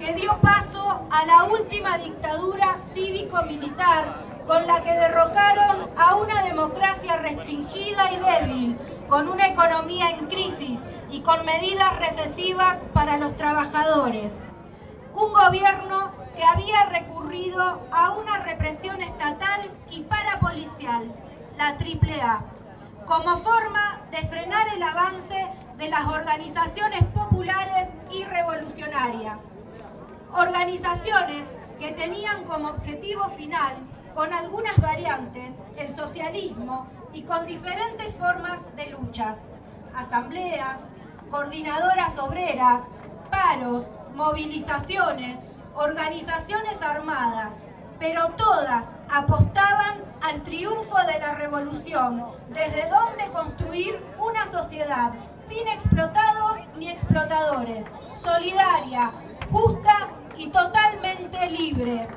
que dio paso a la última dictadura cívico-militar con la que derrocaron a una democracia restringida y débil, con una economía en crisis y con medidas recesivas para los trabajadores. Un gobierno que había recurrido a una represión estatal y parapolicial, la AAA, como forma de frenar el avance de las organizaciones populares y revolucionarias. Organizaciones que tenían como objetivo final, con algunas variantes, el socialismo y con diferentes formas de luchas, asambleas, coordinadoras obreras, paros, movilizaciones, organizaciones armadas, pero todas apostaban al triunfo de la revolución, desde donde construir una sociedad sin explotados ni explotadores, solidaria, justa y totalmente libre.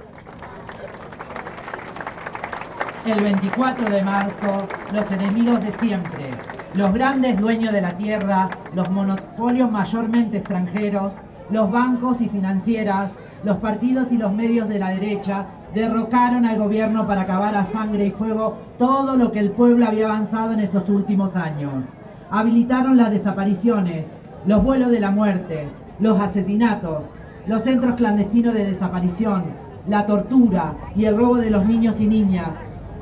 El 24 de marzo, los enemigos de siempre, los grandes dueños de la tierra, los monopolios mayormente extranjeros, los bancos y financieras, los partidos y los medios de la derecha, derrocaron al gobierno para acabar a sangre y fuego todo lo que el pueblo había avanzado en esos últimos años. Habilitaron las desapariciones, los vuelos de la muerte, los asesinatos, los centros clandestinos de desaparición, la tortura y el robo de los niños y niñas,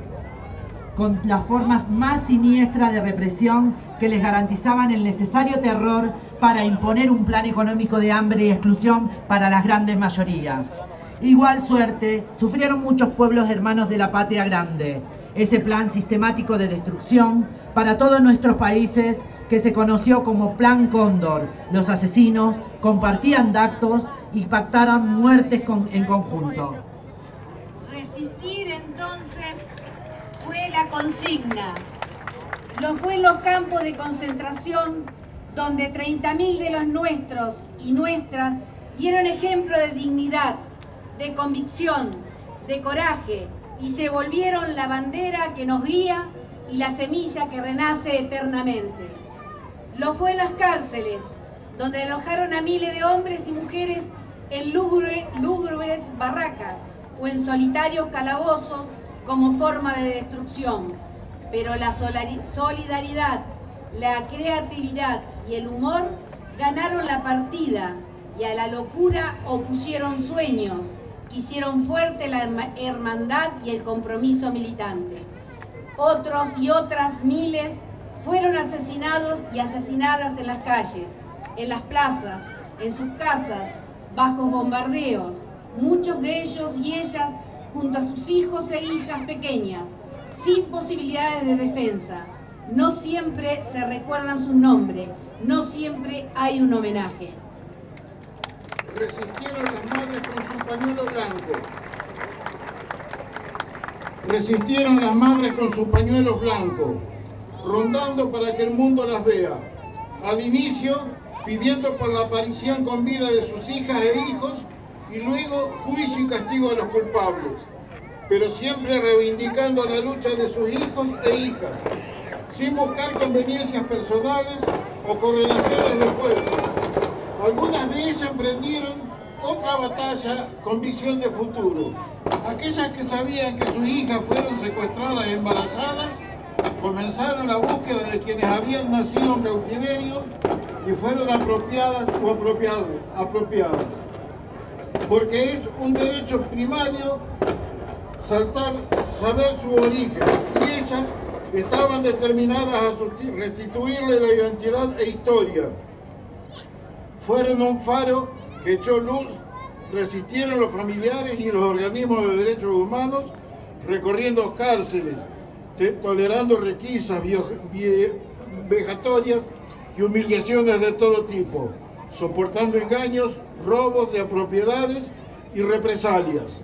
con las formas más siniestras de represión que les garantizaban el necesario terror para imponer un plan económico de hambre y exclusión para las grandes mayorías. Igual suerte sufrieron muchos pueblos hermanos de la patria grande, ese plan sistemático de destrucción para todos nuestros países que se conoció como Plan Cóndor. Los asesinos compartían datos y pactaron muertes en conjunto. Resistir entonces fue la consigna. Lo fue en los campos de concentración donde 30.000 de los nuestros y nuestras dieron ejemplo de dignidad, de convicción, de coraje y se volvieron la bandera que nos guía y la semilla que renace eternamente. Lo fue en las cárceles, donde alojaron a miles de hombres y mujeres en lúgubres barracas o en solitarios calabozos como forma de destrucción. Pero la solidaridad, la creatividad y el humor ganaron la partida y a la locura opusieron sueños que hicieron fuerte la hermandad y el compromiso militante. Otros y otras miles fueron asesinados y asesinadas en las calles, en las plazas, en sus casas, bajo bombardeos, muchos de ellos y ellas junto a sus hijos e hijas pequeñas, sin posibilidades de defensa. No siempre se recuerdan su nombre, no siempre hay un homenaje. Resistieron las madres con su pañuelo blanco. Resistieron las madres con sus pañuelos blancos, rondando para que el mundo las vea. Al inicio, pidiendo por la aparición con vida de sus hijas e hijos, y luego juicio y castigo a los culpables, pero siempre reivindicando la lucha de sus hijos e hijas, sin buscar conveniencias personales o correlaciones de fuerza. Algunas de ellas emprendieron otra batalla con visión de futuro. Aquellas que sabían que sus hijas fueron secuestradas e embarazadas, comenzaron la búsqueda de quienes habían nacido en cautiverio y fueron apropiadas o apropiadas. Porque es un derecho primario saber su origen, y ellas estaban determinadas a restituirle la identidad e historia. Fueron un faro que echó luz, resistieron los familiares y los organismos de derechos humanos, recorriendo cárceles, tolerando requisas vejatorias y humillaciones de todo tipo, soportando engaños, robos de propiedades y represalias.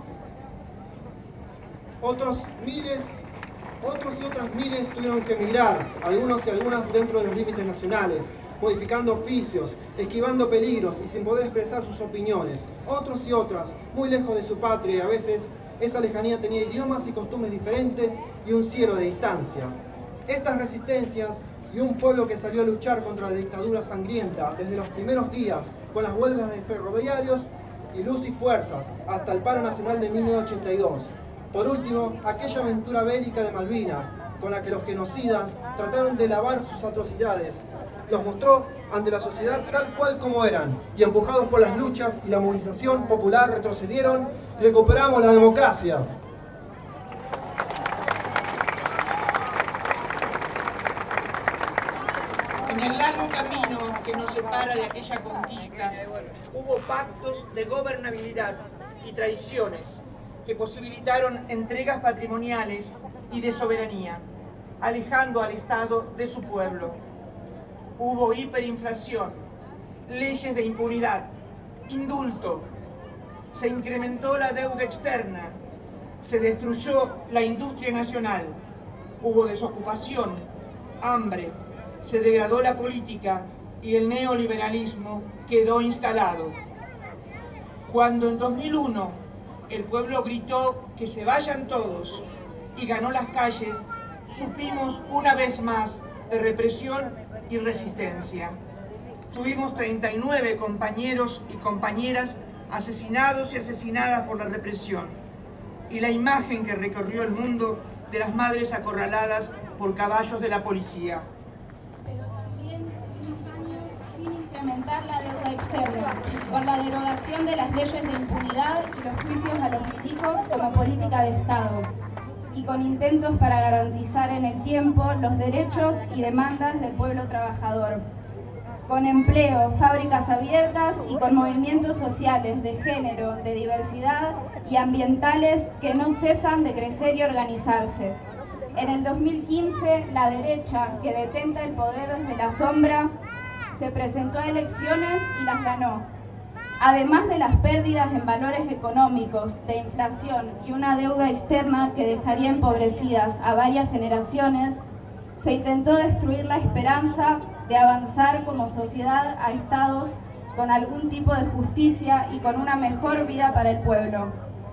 Otros y otras miles tuvieron que emigrar, algunos y algunas dentro de los límites nacionales, modificando oficios, esquivando peligros y sin poder expresar sus opiniones. Otros y otras, muy lejos de su patria, y a veces esa lejanía tenía idiomas y costumbres diferentes y un cielo de distancia. Estas resistencias y un pueblo que salió a luchar contra la dictadura sangrienta desde los primeros días con las huelgas de ferroviarios y luz y fuerzas hasta el paro nacional de 1982. Por último, aquella aventura bélica de Malvinas, con la que los genocidas trataron de lavar sus atrocidades, los mostró ante la sociedad tal cual como eran, y empujados por las luchas y la movilización popular retrocedieron y recuperamos la democracia. En el largo camino que nos separa de aquella conquista, hubo pactos de gobernabilidad y traiciones que posibilitaron entregas patrimoniales y de soberanía, alejando al Estado de su pueblo. Hubo hiperinflación, leyes de impunidad, indulto, se incrementó la deuda externa, se destruyó la industria nacional, hubo desocupación, hambre, se degradó la política y el neoliberalismo quedó instalado. Cuando en 2001 el pueblo gritó que se vayan todos y ganó las calles, supimos una vez más de represión y resistencia. Tuvimos 39 compañeros y compañeras asesinados y asesinadas por la represión, y la imagen que recorrió el mundo de las madres acorraladas por caballos de la policía. Incrementar la deuda externa, con la derogación de las leyes de impunidad y los juicios a los milicos como política de Estado, y con intentos para garantizar en el tiempo los derechos y demandas del pueblo trabajador, con empleo, fábricas abiertas y con movimientos sociales de género, de diversidad y ambientales que no cesan de crecer y organizarse. En el 2015, la derecha, que detenta el poder desde la sombra, se presentó a elecciones y las ganó. Además de las pérdidas en valores económicos, de inflación y una deuda externa que dejaría empobrecidas a varias generaciones, se intentó destruir la esperanza de avanzar como sociedad a estados con algún tipo de justicia y con una mejor vida para el pueblo.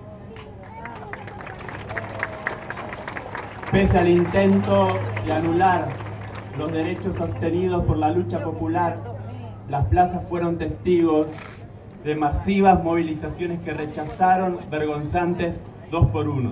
Pese al intento de anular los derechos obtenidos por la lucha popular, las plazas fueron testigos de masivas movilizaciones que rechazaron vergonzantes 2 por 1.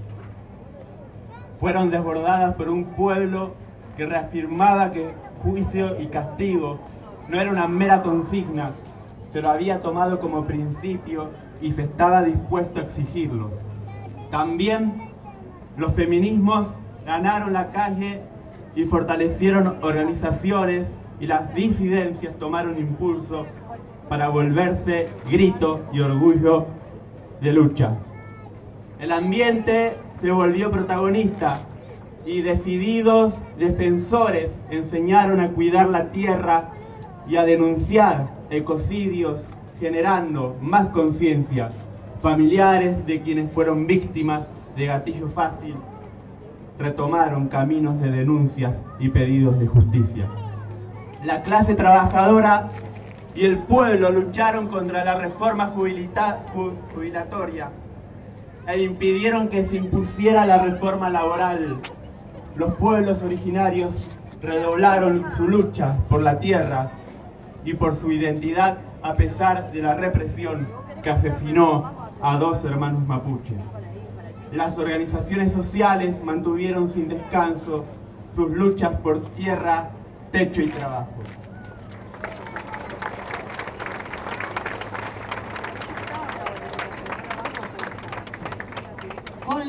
Fueron desbordadas por un pueblo que reafirmaba que juicio y castigo no era una mera consigna, se lo había tomado como principio y se estaba dispuesto a exigirlo. También los feminismos ganaron la calle y fortalecieron organizaciones, y las disidencias tomaron impulso para volverse grito y orgullo de lucha. El ambiente se volvió protagonista y decididos defensores enseñaron a cuidar la tierra y a denunciar ecocidios, generando más conciencia. Familiares de quienes fueron víctimas de gatillo fácil retomaron caminos de denuncias y pedidos de justicia. La clase trabajadora y el pueblo lucharon contra la reforma jubilatoria e impidieron que se impusiera la reforma laboral. Los pueblos originarios redoblaron su lucha por la tierra y por su identidad a pesar de la represión que asesinó a 2 hermanos mapuches. Las organizaciones sociales mantuvieron sin descanso sus luchas por tierra, techo y trabajo. Con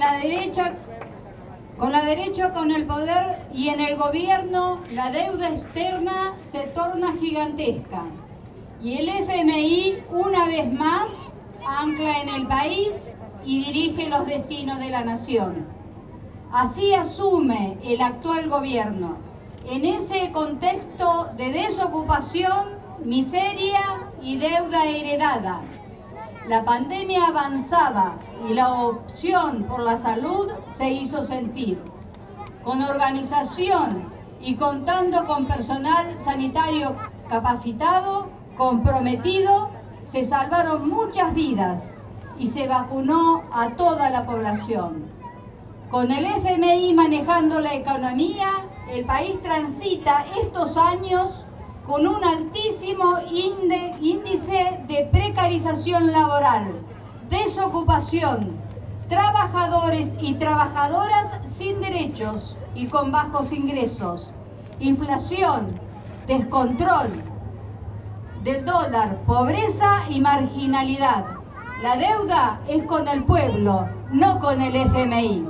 la derecha, con el poder y en el gobierno, la deuda externa se torna gigantesca. Y el FMI, una vez más, ancla en el país y dirige los destinos de la nación. Así asume el actual gobierno. En ese contexto de desocupación, miseria y deuda heredada, la pandemia avanzaba y la opción por la salud se hizo sentir. Con organización y contando con personal sanitario capacitado, comprometido, se salvaron muchas vidas y se vacunó a toda la población. Con el FMI manejando la economía, el país transita estos años con un altísimo índice de precarización laboral, desocupación, trabajadores y trabajadoras sin derechos y con bajos ingresos, inflación, descontrol del dólar, pobreza y marginalidad. La deuda es con el pueblo, no con el FMI.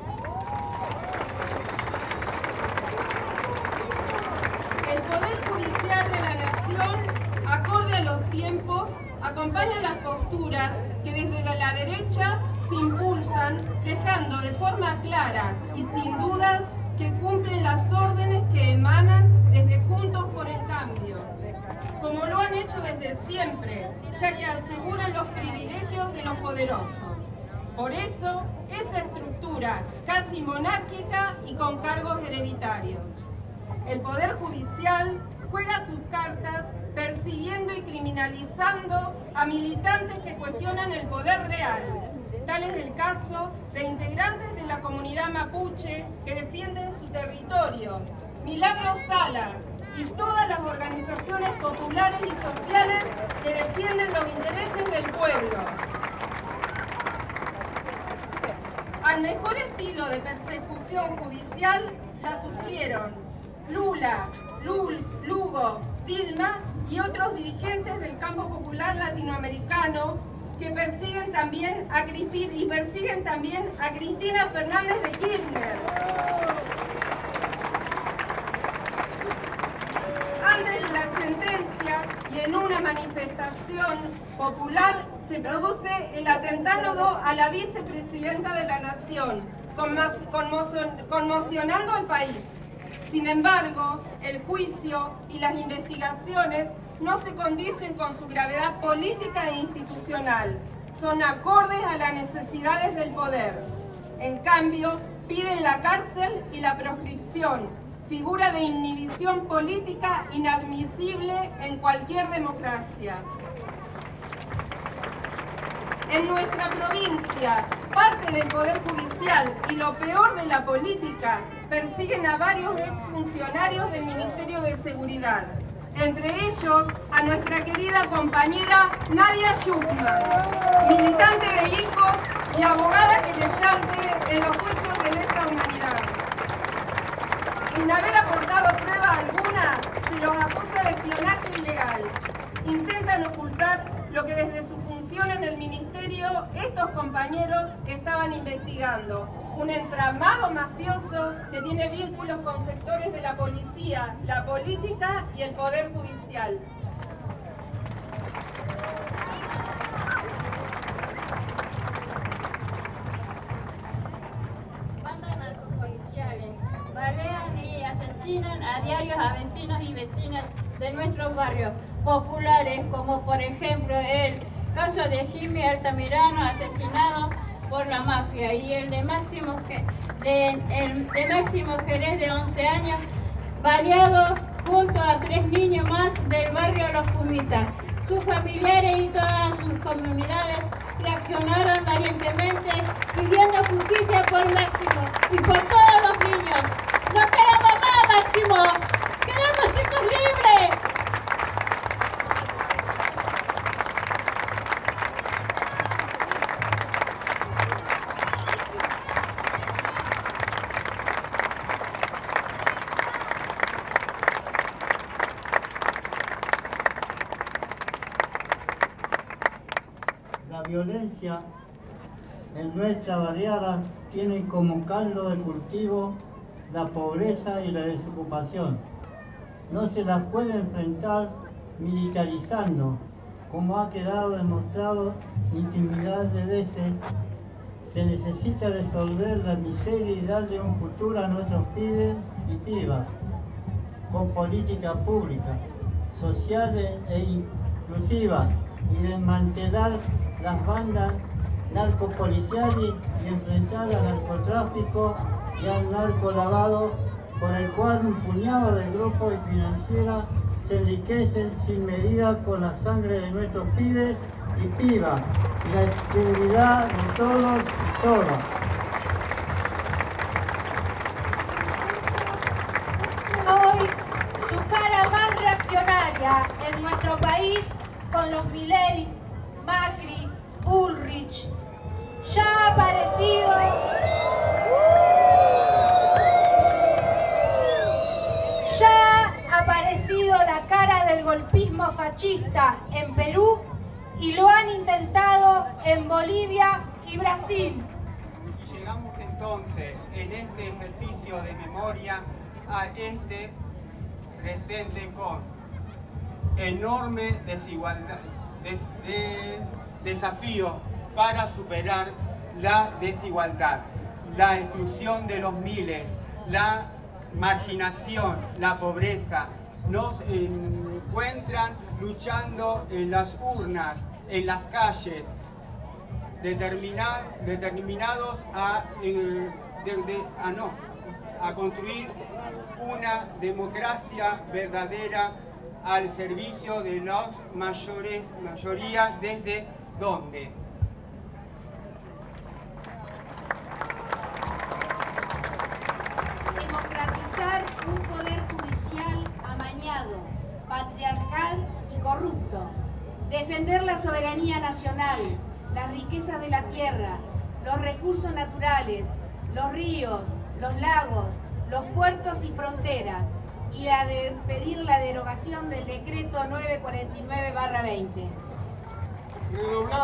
El Poder Judicial de la Nación, acorde a los tiempos, acompaña las posturas que desde la derecha se impulsan, dejando de forma clara y sin dudas que cumplen las órdenes que emanan desde Juntos por el Cambio, como lo han hecho desde siempre, ya que aseguran los privilegios de los poderosos. Por eso, esa estructura casi monárquica y con cargos hereditarios. El Poder Judicial juega sus cartas persiguiendo y criminalizando a militantes que cuestionan el poder real. Tal es el caso de integrantes de la comunidad mapuche que defienden su territorio, Milagro Sala, y todas las organizaciones populares y sociales que defienden los intereses del pueblo. Al mejor estilo de persecución judicial la sufrieron Lula, Lugo, Dilma y otros dirigentes del campo popular latinoamericano que persiguen también a Cristina Fernández de Kirchner. Antes de la sentencia y en una manifestación popular se produce el atentado a la vicepresidenta de la Nación, conmocionando al país. Sin embargo, el juicio y las investigaciones no se condicen con su gravedad política e institucional, son acordes a las necesidades del poder. En cambio, piden la cárcel y la proscripción, figura de inhibición política inadmisible en cualquier democracia. En nuestra provincia, parte del Poder Judicial y lo peor de la política persiguen a varios exfuncionarios del Ministerio de Seguridad, entre ellos a nuestra querida compañera Nadia Schuchman, militante de hijos y abogada querellante en los juicios de lesa humanidad. Sin haber aportado prueba alguna, se los acusa de espionaje ilegal. Intentan ocultar lo que desde su función en el ministerio estos compañeros estaban investigando. Un entramado mafioso que tiene vínculos con sectores de la policía, la política y el Poder Judicial. Bandas narcopoliciales balean y asesinan a diarios a vecinos y vecinas de nuestros barrios populares, como por ejemplo el caso de Jimmy Altamirano, asesinado por la mafia, y el de Máximo Jerez, de 11 años, baleado junto a 3 niños más del barrio Los Pumitas. Sus familiares y todas sus comunidades reaccionaron valientemente pidiendo justicia por Máximo y por todos los niños. ¡No queremos más, Máximo! ¡Queremos chicos libres! La violencia en nuestra barriada tiene como caldo de cultivo la pobreza y la desocupación. No se las puede enfrentar militarizando, como ha quedado demostrado infinidad de veces. Se necesita resolver la miseria y darle un futuro a nuestros pibes y pibas, con políticas públicas, sociales e inclusivas, y desmantelar las bandas narcopoliciales y enfrentar al narcotráfico y al narcolavado, por el cual un puñado de grupos y financieras se enriquecen sin medida con la sangre de nuestros pibes y pibas y la seguridad de todos y todas. Hoy, su cara más reaccionaria revolucionaria en nuestro país con los Milei, Macri, Bullrich. Ya ha aparecido la cara del golpismo fascista en Perú y lo han intentado en Bolivia y Brasil. Y llegamos entonces en este ejercicio de memoria a este presente con enorme desigualdad, desafíos para superar la desigualdad, la exclusión de los miles, la marginación, la pobreza. Nos encuentran luchando en las urnas, en las calles, determinados a construir una democracia verdadera al servicio de las mayorías. ¿Desde dónde? Democratizar un poder judicial amañado, patriarcal y corrupto. Defender la soberanía nacional, las riquezas de la tierra, los recursos naturales, los ríos, los lagos, los puertos y fronteras, y pedir la derogación del decreto 949/20. Redoblar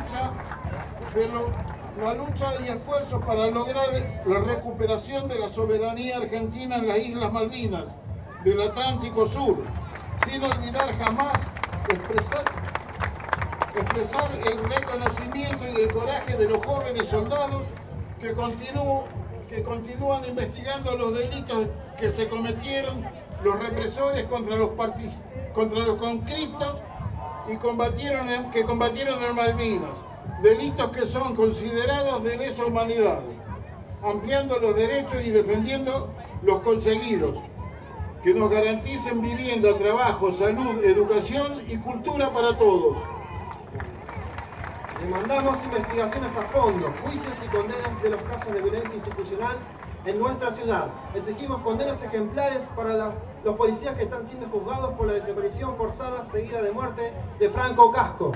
la lucha y esfuerzos para lograr la recuperación de la soberanía argentina en las Islas Malvinas del Atlántico Sur, sin olvidar jamás expresar el reconocimiento y el coraje de los jóvenes soldados que continúan investigando los delitos que se cometieron los represores contra los conscriptos y que combatieron en Malvinas, delitos que son considerados de lesa humanidad, ampliando los derechos y defendiendo los conseguidos, que nos garanticen vivienda, trabajo, salud, educación y cultura para todos. Demandamos investigaciones a fondo, juicios y condenas de los casos de violencia institucional en nuestra ciudad. Exigimos condenas ejemplares para los policías que están siendo juzgados por la desaparición forzada seguida de muerte de Franco Casco.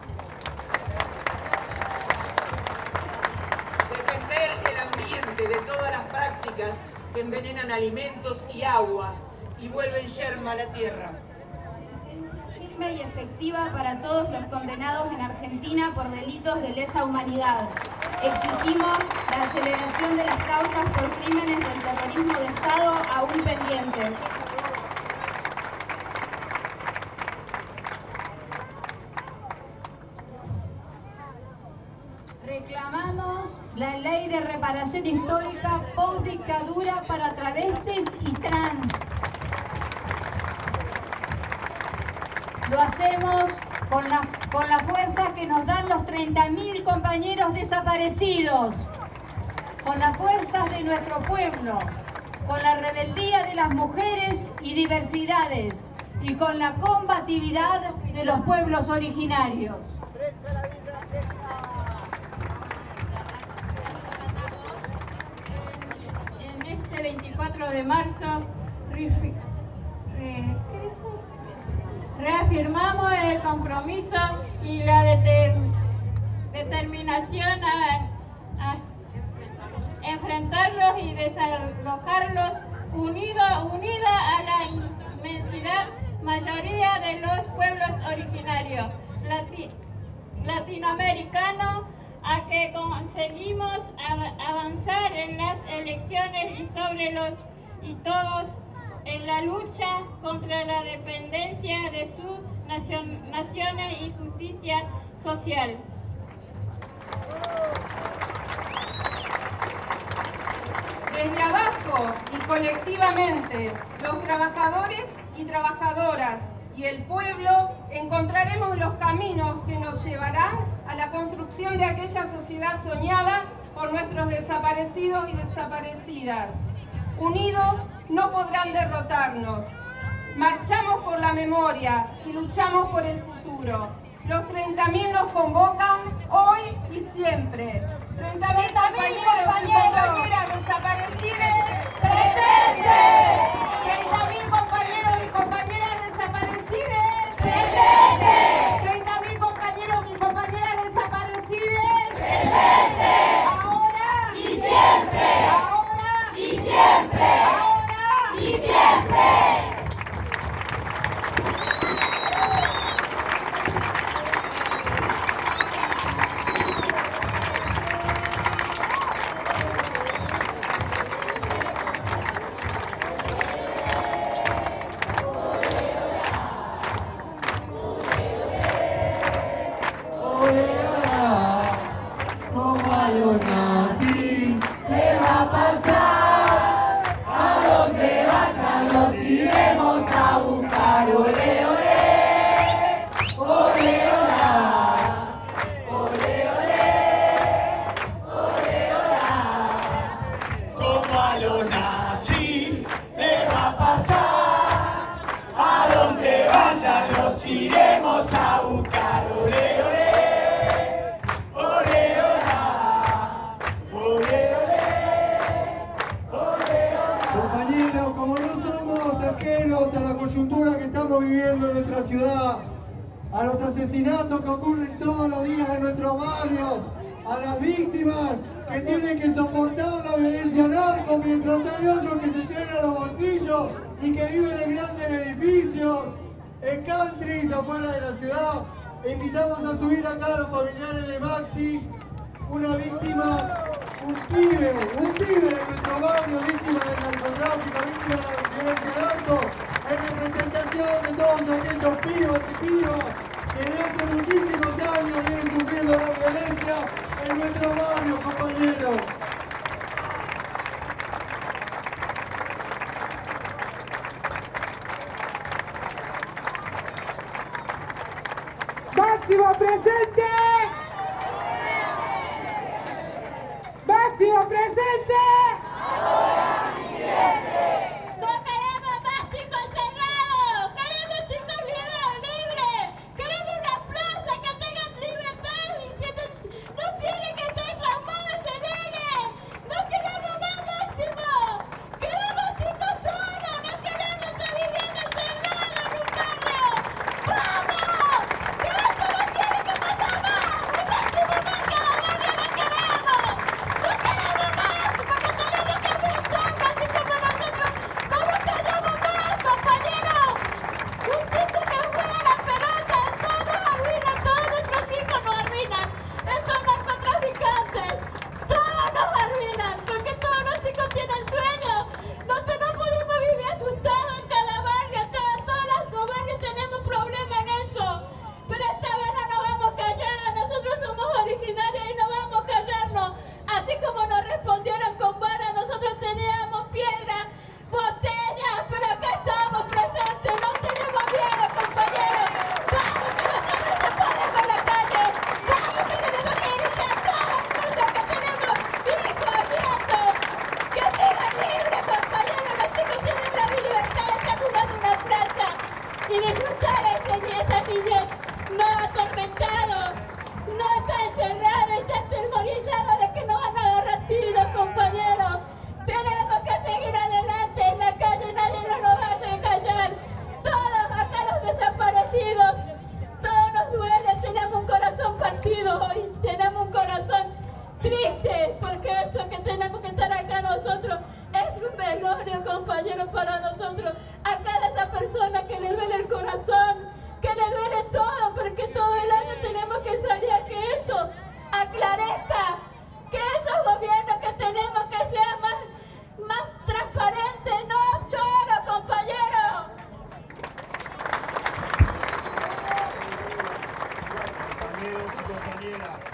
Defender el ambiente de todas las prácticas que envenenan alimentos y agua y vuelven yerma a la tierra. Firme y efectiva para todos los condenados en Argentina por delitos de lesa humanidad. Exigimos la aceleración de las causas por crímenes del terrorismo de Estado aún pendientes. Reclamamos la ley de reparación histórica post-dictadura para travestis y trans. Lo hacemos con la fuerza que nos dan los 30.000 compañeros desaparecidos, con las fuerzas de nuestro pueblo, con la rebeldía de las mujeres y diversidades y con la combatividad de los pueblos originarios. En este 24 de marzo reafirmamos el compromiso y la determinación a enfrentarlos y desalojarlos unidos a la inmensidad mayoría de los pueblos originarios latinoamericanos, a que conseguimos avanzar en las elecciones y todos en la lucha contra la dependencia de sus naciones y justicia social. Desde abajo y colectivamente, los trabajadores y trabajadoras y el pueblo encontraremos los caminos que nos llevarán a la construcción de aquella sociedad soñada por nuestros desaparecidos y desaparecidas. Unidos no podrán derrotarnos. Marchamos por la memoria y luchamos por el futuro. Los 30.000 nos convocan hoy y siempre. 30.000 compañeros y compañeras desaparecidos presentes. 30.000 compañeros y compañeras desaparecidos ajenos a la coyuntura que estamos viviendo en nuestra ciudad, a los asesinatos que ocurren todos los días en nuestro barrio, a las víctimas que tienen que soportar la violencia narco mientras hay otros que se llenan los bolsillos y que viven en grandes edificios, en countries afuera de la ciudad. Invitamos a subir acá a los familiares de Maxi, una víctima, un pibe de nuestro barrio, víctima del narcotráfico, víctima de la violencia narco, en representación de todos aquellos pibos y pibas que desde hace muchísimos años vienen sufriendo la violencia en nuestro barrio, compañeros. ¡Máximo presente! ¡Máximo presente! ¡No queremos más chicos encerrados! ¡Queremos chicos libres! ¡Queremos una plaza que tengan libertad y que no tienen que estar traumados y se nieguen! ¡No queremos más Máximo! ¡Queremos chicos solos! ¡No queremos estar viviendo encerrados en un barrio! ¡Vamos! ¡Que esto no tiene que pasar más! ¡Y Máximo más cada barrio no queremos! ¡No queremos más! ¡Porque tenemos que enfrentarnos así como nosotros! ¡No nos callamos más, compañeros! Un chico que juega la pelota, todos nos arruinan, todos nuestros hijos nos arruinan. Estos narcotraficantes, todos nos arruinan, porque todos los chicos tienen sueños. No podemos vivir asustados en cada barrio, todos los barrios tenemos problemas en eso. Pero esta vez no nos vamos a callar, nosotros somos originarios y no vamos a callarnos. Así como nos respondieron con balas, nosotros teníamos piedras, botellas, pero acá estamos presentes, no tenemos miedo, compañeros. Vamos que nosotros nos ponemos en la calle, vamos que tenemos que gritar todas las cosas que tenemos, hijos, nietos, que sigan libres, compañeros. Los chicos tienen la libertad de estar jugando una plaza y disfrutar esa niñez, no atormentado, no está encerrado, está atemorizado de que nos van a agarrar tiros, compañeros. Tenemos que seguir adelante en la calle, nadie nos lo va a hacer callar. Todos acá los desaparecidos, todo nos duele, tenemos un corazón partido hoy, tenemos un corazón triste, porque esto que tenemos que estar acá nosotros es un velorio, compañeros, para nosotros. A cada esa persona que le duele el corazón, que le duele todo, porque todo el año tenemos que salir a que esto aclarezca, que esos gobiernos que tenemos que sean más transparentes. No lloro, compañeros. Compañeros y compañeras,